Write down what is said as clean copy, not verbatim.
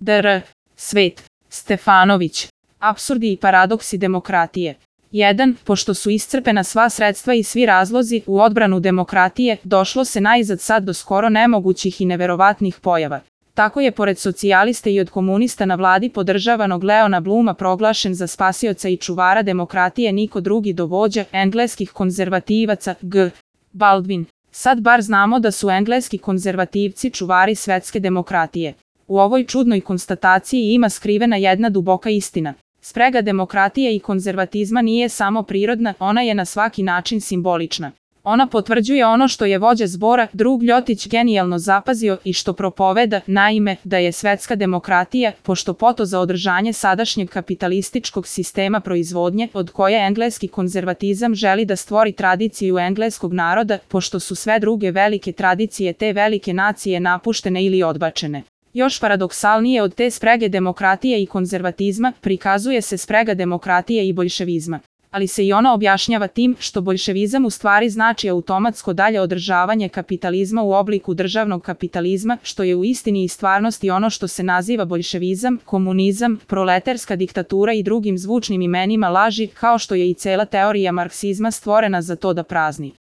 Dr. Svet Stefanović. Apsurdi i paradoksi demokratije. 1. Pošto su iscrpena sva sredstva i svi razlozi u odbranu demokratije, došlo se najzad sad do skoro nemogućih i neverovatnih pojava. Tako je pored socijalista i od komunista na vladi podržavanog Leona Bluma proglašen za spasioca i čuvara demokratije niko drugi do vođa engleskih konzervativaca G. Baldwin. Sad bar znamo da su engleski konzervativci čuvari svetske demokratije. U ovoj čudnoj konstataciji ima skrivena jedna duboka istina. Sprega demokratije i konzervatizma nije samo prirodna, ona je na svaki način simbolična. Ona potvrđuje ono što je vođa zbora, drug Ljotić, genijalno zapazio i što propoveda, naime, da je svetska demokratija, pošto poto za održanje sadašnjeg kapitalističkog sistema proizvodnje, od koje engleski konzervatizam želi da stvori tradiciju engleskog naroda, pošto su sve druge velike tradicije te velike nacije napuštene ili odbačene. Još paradoksalnije od te sprege demokratije i konzervatizma, prikazuje se sprega demokratije i boljševizma. Ali se i ona objašnjava tim što boljševizam u stvari znači automatsko dalje održavanje kapitalizma u obliku državnog kapitalizma, što je u istini i stvarnosti ono što se naziva boljševizam, komunizam, proletarska diktatura i drugim zvučnim imenima laži, kao što je i cela teorija marksizma stvorena za to da prazni.